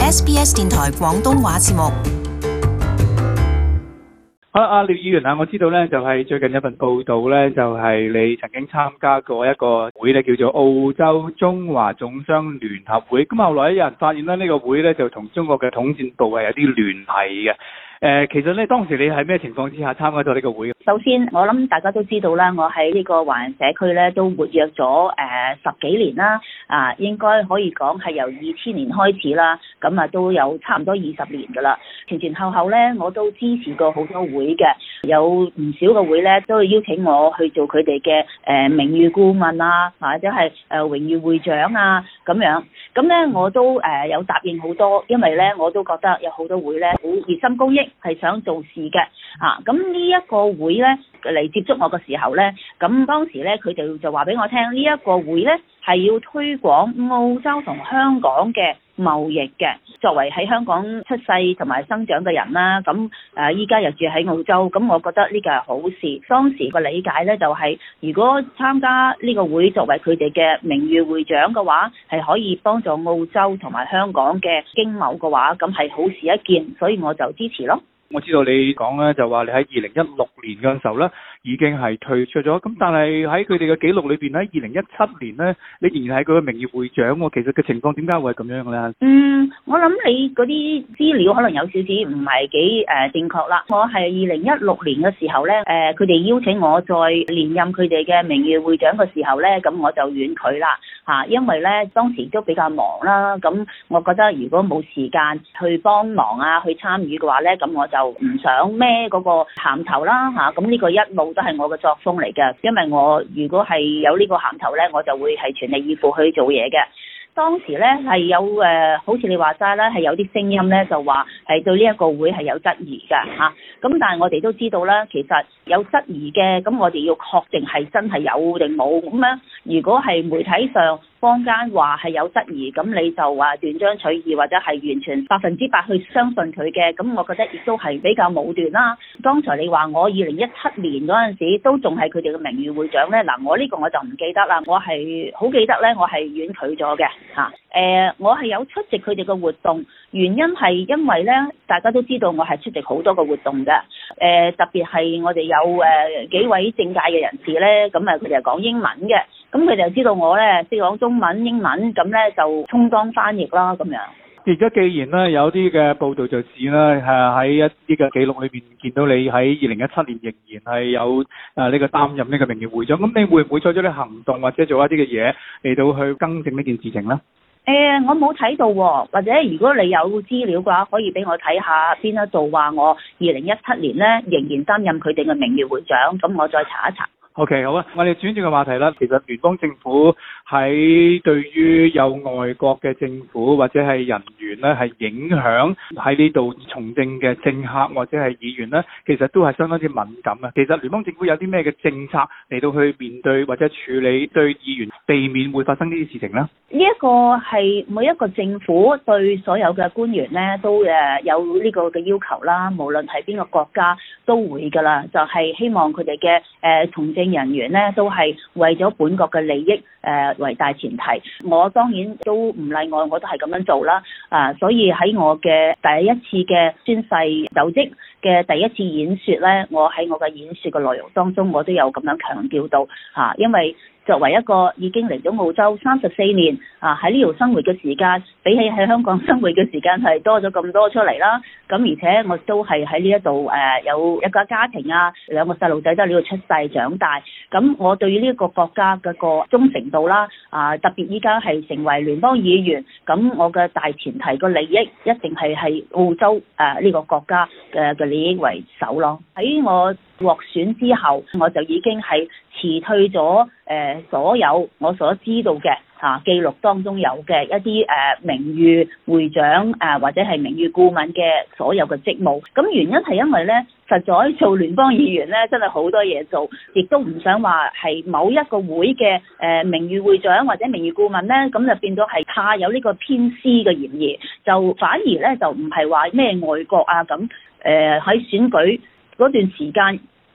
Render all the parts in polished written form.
SBS 電台廣東話節目。 好啦，廖議員啊，我知道咧就係最近有份報道咧，就係你曾經參加過一個會咧，叫做澳洲中華總商聯合會。咁後來有人發現咧，呢個會咧就同中國嘅統戰部係有啲聯繫嘅。其實咧當時你喺咩情況之下參加咗呢個會？ 首先，我諗大家都知道啦，我喺呢個華人社區咧都活躍咗10幾年啦，應該可以講係由2000年開始啦，咁都有差唔多20年噶啦。前後咧我都支持過好多會嘅，有唔少個會咧都會邀請我去做佢哋嘅名譽顧問啊，或者係榮譽會長啊咁樣。咁咧我都有答應好多，因為咧我都覺得有好多會咧好熱心公益，係想做事嘅。咁呢一個會咧嚟接觸我嘅時候咧，咁當時咧佢哋就話俾我聽，呢一個會咧係要推廣澳洲同香港嘅貿易嘅。作為喺香港出世同埋生長嘅人啦，咁依家又住喺澳洲，咁我覺得呢個係好事。當時個理解咧就係，如果參加呢個會作為佢哋嘅名譽會長嘅話，係可以幫助澳洲同埋香港嘅經貿嘅話，咁係好事一件，所以我就支持咯。 我知道你講咧就話你喺2016年嗰陣時候咧已經係退出咗，咁但係喺佢哋嘅記錄裏邊喺2017年咧，你仍然係佢嘅名譽會長喎。其實嘅情況點解會係咁樣嘅咧？ 我諗你嗰啲資料可能有少少唔係幾正確啦。我係2016年嘅時候咧，佢哋邀請我再連任佢哋嘅名譽會長嘅時候咧，咁我就婉拒啦嚇，因為咧當時都比較忙啦，咁我覺得如果冇時間去幫忙啊，去參與嘅話咧，咁我就唔想孭嗰個銜頭啦嚇，咁呢個一路都係我嘅作風嚟嘅，因為我如果係有呢個銜頭咧，我就會係全力以赴去做嘢嘅。當時咧係有好似你話齋咧，係有啲聲音咧就話係對呢一個會係有質疑㗎嚇。咁但係我哋都知道啦，其實有質疑嘅，咁我哋要確定係真係有定冇咁樣。如果係媒體上坊間話係有質疑，咁你就話斷章取義或者係完全100%去相信佢嘅，咁我覺得亦都係比較武斷啦。剛才你話我2017年嗰陣時都仲係佢哋嘅名譽會長咧，嗱我呢個我就唔記得啦，我係好記得咧，我係婉拒咗嘅嚇。我係有出席佢哋嘅活動，原因係因為咧，大家都知道我係出席好多個活動嘅，特別係我哋有幾位政界嘅人士咧，咁佢哋係講英文嘅，咁佢哋就知道我咧識講中文、英文，咁咧就充當翻譯啦咁樣。 而家既然咧有啲嘅報道就指咧喺一啲嘅記錄裏邊見到你喺2017年仍然係有呢個擔任呢個名譽會長，咁你會唔會採取啲行動或者做一啲嘅嘢嚟到去更正呢件事情咧？ 我冇睇到喎，或者如果你有資料嘅話，可以俾我睇下邊一度話我2017年咧仍然擔任佢哋嘅名譽會長，咁我再查一查。 OK， 好啊，我哋轉個話題啦。其實聯邦政府喺對於有外國嘅政府或者係人員咧，係影響喺呢度從政嘅政客或者係議員咧，其實都係相當之敏感啊。其實聯邦政府有啲咩嘅政策嚟到去面對或者處理對議員避免會發生呢啲事情呢？ 呢一個係每一個政府對所有嘅官員咧都有呢個嘅要求啦，無論係邊個國家都會㗎啦，就係希望佢哋嘅從政人員咧都係為咗本國嘅利益為大前提。我當然都唔例外，我都係咁樣做啦。所以喺我嘅第一次嘅宣誓就職嘅第一次演說咧，我喺我嘅演說嘅內容當中，我都有咁樣強調到因為作為一個已經嚟咗澳洲34年喺呢度生活嘅時間，比起喺香港生活嘅時間係多咗咁多出嚟啦。咁而且我都係喺呢一度有一個家庭2個細路仔都喺呢度出世長大。咁我對於呢一個國家嘅個忠誠度啦，特別依家係成為聯邦議員，咁我嘅大前提個利益一定係澳洲呢個國家嘅利益為首咯。喺我獲選之後，我就已經係辭退咗所有我所知道嘅記錄當中有嘅一啲名譽會長或者係名譽顧問嘅所有嘅職務。咁原因係因為咧，實在做聯邦議員咧真係好多嘢做，亦都唔想話係某一個會嘅名譽會長或者名譽顧問咧，咁就變咗係怕有呢個偏私嘅嫌疑，就反而咧就唔係話咩外國咁喺選舉嗰段時間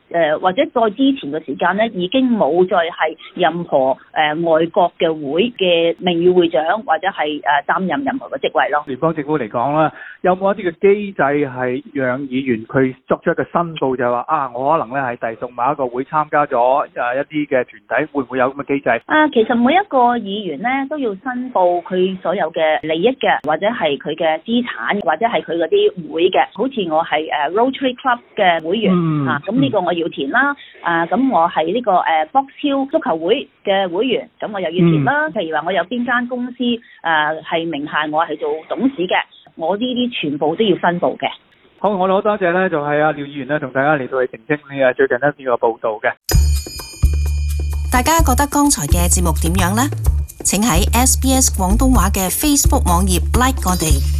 或者再之前嘅時間咧，已經冇再係任何外國嘅會嘅名譽會長或者係擔任任何嘅職位咯。 聯邦政府嚟講啦，有冇一啲嘅機制係讓議員佢作出一個申報，就係話我可能咧係隸屬某一個會參加咗一啲嘅團體，會唔會有咁嘅機制？ 其實每一個議員咧都要申報佢所有嘅利益嘅，或者係佢嘅資產，或者係佢嗰啲會嘅。好似我係Rotary Club 嘅會員咁呢個我要填啦。咁我係呢個博超足球會嘅會員，咁我又要填啦。譬如話我有邊間公司係名下我係做董事嘅，我呢啲全部都要申報嘅。 好，我哋好多謝咧，就係廖議員咧，同大家嚟到去澄清呢最近呢個報導嘅。 大家覺得剛才嘅節目點樣呢？請喺SBS 廣東話嘅 Facebook 網頁 like 我哋。